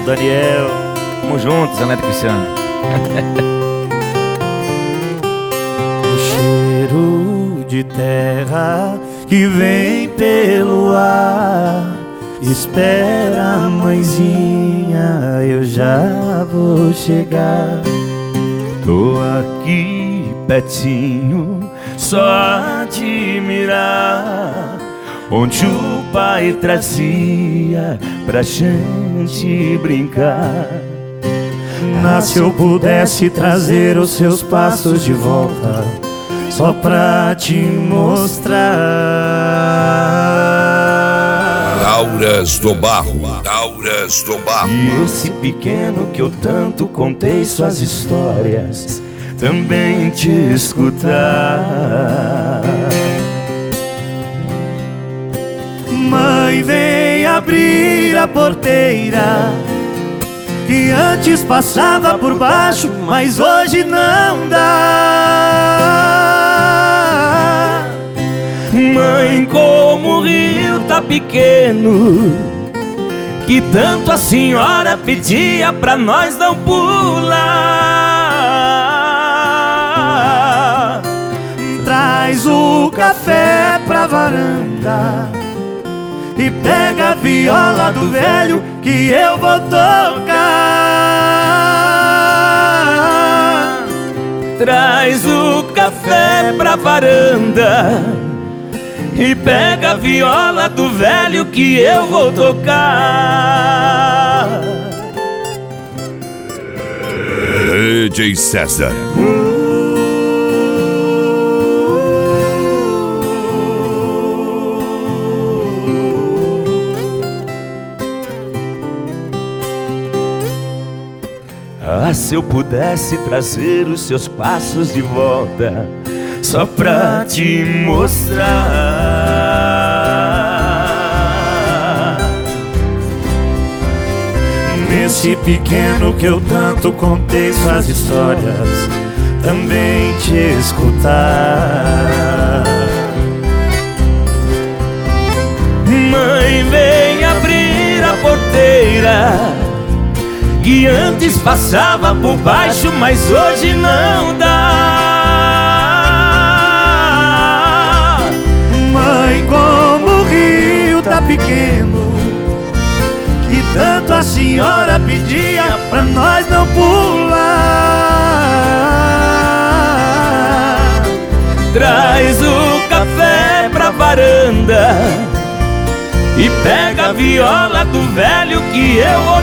Daniel. Tamo juntos, Zé Cristiano. O cheiro de terra que vem pelo ar. Espera, mãezinha, eu já vou chegar. Tô aqui pertinho, só a admirar, onde o pai trazia pra gente brincar. Se eu pudesse trazer os seus passos de volta, só pra te mostrar. Tauras do Barro, Tauras do Barro. E esse pequeno que eu tanto contei suas histórias, também te escutar. Mãe, vem abrir a porteira, que antes passava por baixo, mas hoje não dá. Mãe, como o rio tá pequeno, que tanto a senhora pedia pra nós não pular. Traz o café pra varanda e pega a viola do velho que eu vou tocar. Traz o café pra varanda e pega a viola do velho que eu vou tocar. DJ César. Se eu pudesse trazer os seus passos de volta, só pra te mostrar. Nesse pequeno que eu tanto contei suas histórias, também te escutar. Mãe, vem abrir a porteira, que antes passava por baixo, mas hoje não dá. Mãe, como o rio tá pequeno, que tanto a senhora pedia pra nós não pular. Traz o café pra varanda e pega a viola do velho que eu vou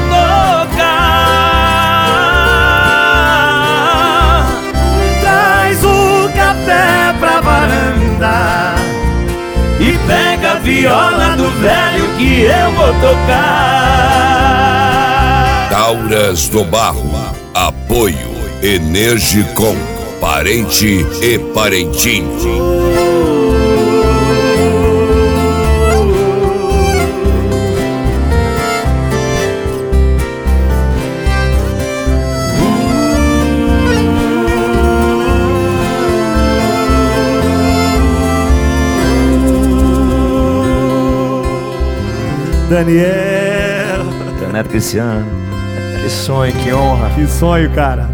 tocar. Traz o café pra varanda e pega a viola do velho que eu vou tocar. Tauras do Barro. Apoio Energicom. Parente e parentinho. Daniel. Zé Cristiano. Que sonho, que honra. Que sonho, cara.